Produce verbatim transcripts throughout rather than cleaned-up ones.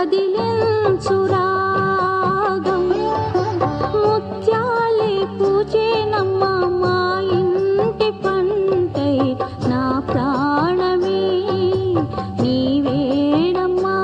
కదిలించు రాగం ముత్యాలే పూచేనమ్మ మా ఇంటి పంటై నా ప్రాణమే నీవేనమ్మా.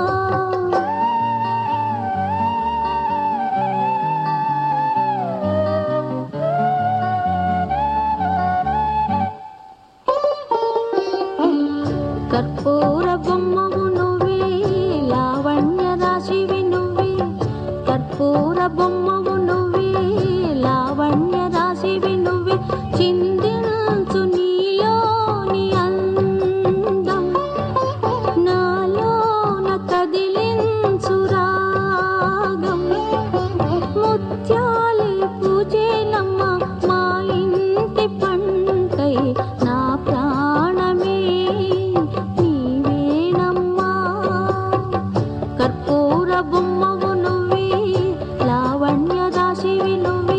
కర్పూర బొమ్మవు నువ్వే లావణ్య రాశివి నువ్వే కర్పూర బొమ్మవు నువ్వే లావణ్య రాశివి నువ్వే చిందించు నీలోని అందం నాలోన కదిలించు రాగం ముత్యాలే పూచేనమ్మ మా ఇంటి పంటై నా ప్రాణమే నీవేనమ్మా. కర్పూర బొమ్మవు నువ్వే లావణ్య రాశివి నువ్వే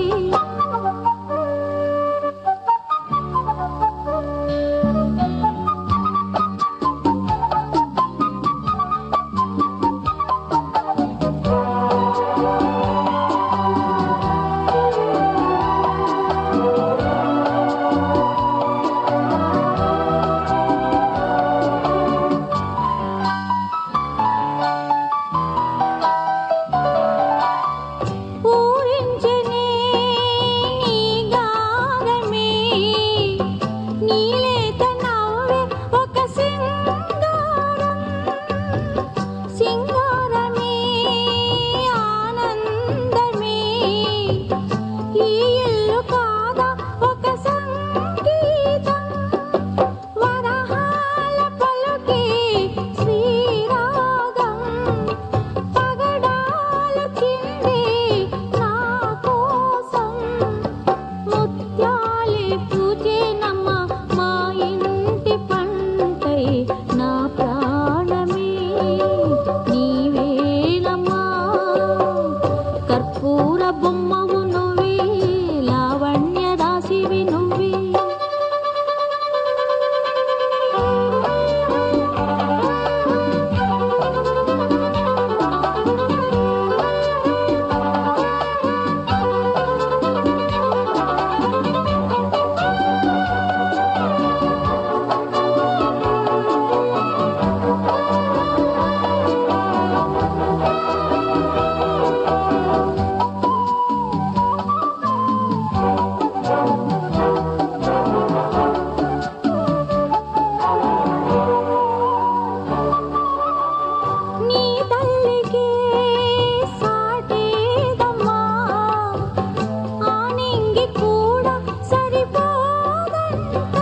ఊరించనే నీ గారమే నీలేత నవ్వే ఒక సింగారం సింగారమే ఆనందమే ఈ ఇల్లు కాదా ఒక సంగీతం వరహాల పలుకే శ్రీరాగం పగడాలు చిందే నా కోసం ముత్యాలే పూచేనమ్మ మా ఇంటి పంటై నా ప్రాణమే నీవేనమ్మా. కర్పూర బొమ్మవు నువ్వే లావణ్య రాశివి నువ్వే నీ తల్లికే సాటేదమ్మా ఆ నింగి కూడా సరిపోదంట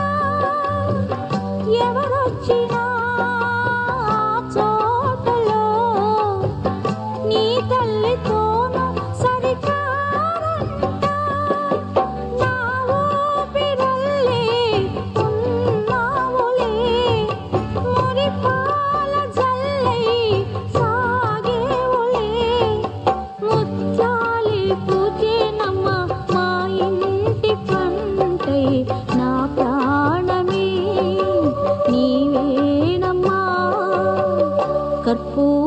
ఎవరొచ్చినా ఆ చోటలో నీ తల్లితోనూ సరికారంట నా ఊపిరల్లే ఉన్నావులే మురిపాల జల్లై సాగేవులే ముత్యాలే పూచేనమ్మ మా ఇంటి పంటై నా ప్రాణమే నీవేనమ్మా. కర్పూర